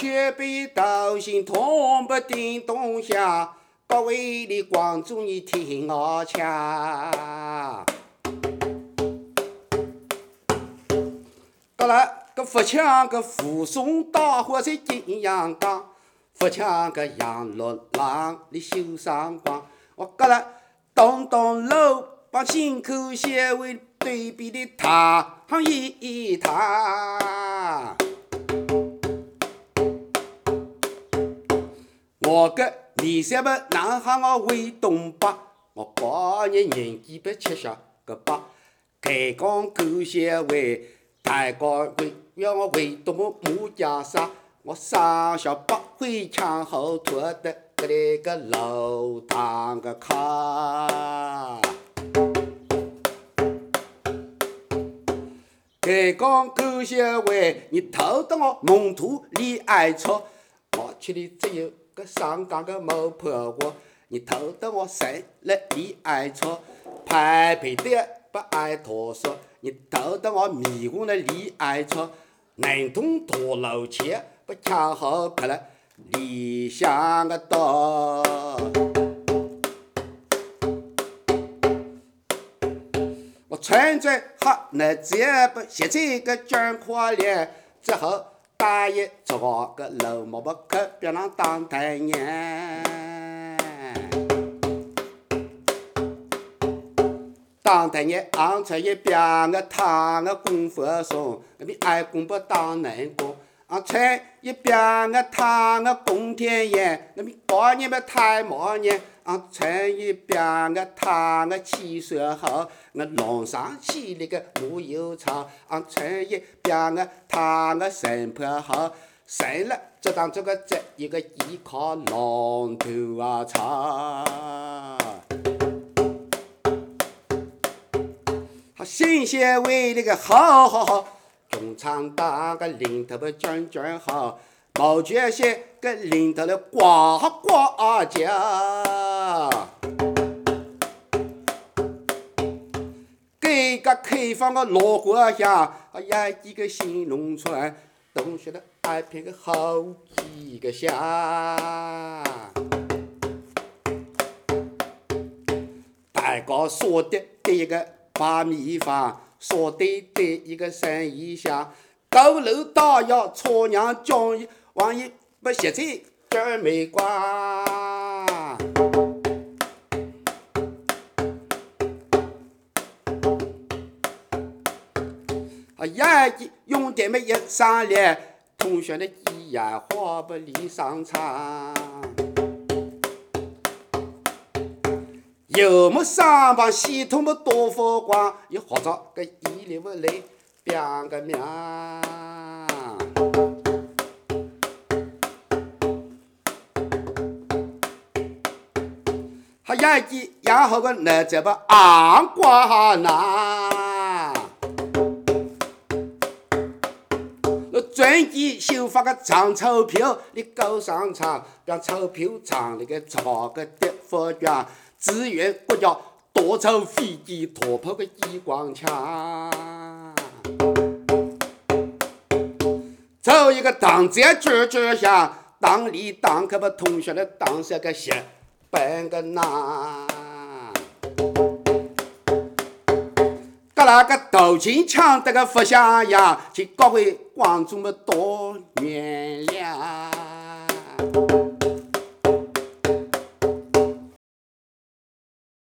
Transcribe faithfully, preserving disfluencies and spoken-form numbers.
绝被斗心痛不叮咚响，各位的观众你听我讲。得了个佛枪个护送大伙在金阳岗，佛枪个杨六郎的袖上光，我隔了东东楼把心口写为对比的他行一他。我个二十八男孩我为东北，我八年年纪不七十个八，开讲狗血为太高贵，要我为多么木家沙，我上下不会抢后拖的个那个楼堂个卡。开讲狗血为你偷得我蒙图里爱错，我去的只有个上岗个毛婆婆，你偷得我生了你爱错，排排的不爱脱说，你偷得我迷糊了你爱错，南通多楼前不抢好可了理想个多。我穿着黑那这不现在个卷阔脸，之后大爷做我个老毛不可别让当太年，当太年昂出一边个他个功夫松，那边爱功不当难功，昂出一边个他个公天爷，那边八年不太毛年，昂出一边个他个七岁好，我龙上起那个木油厂，昂出一边个他个神婆好，生了这当这个这一个依靠龙头啊长。新鲜味那个好好好，中长党个领头的卷卷好，毛主席个领头的呱呱叫。改革开放个老国家，呀一个新农村，东西的爱拼个好几个乡。大家说的第一个。把米饭说对对一个生意下，高楼大厦错娘将一万一不现在这没关。啊呀，用点么一上来，同学的一言话不离上场。有么上班系统么多发光，又或者个一流不来变个命。还有一然后个那这不昂瓜呐，专机修发个长钞票，你搞商场让钞票厂那个找个地方卷。支援国家多艘飞机拖跑个激光枪，走一个当这卷卷下，当里当可把同学的当这个写半个呐，个那个斗金枪这个不像样，请各位观众们多原谅。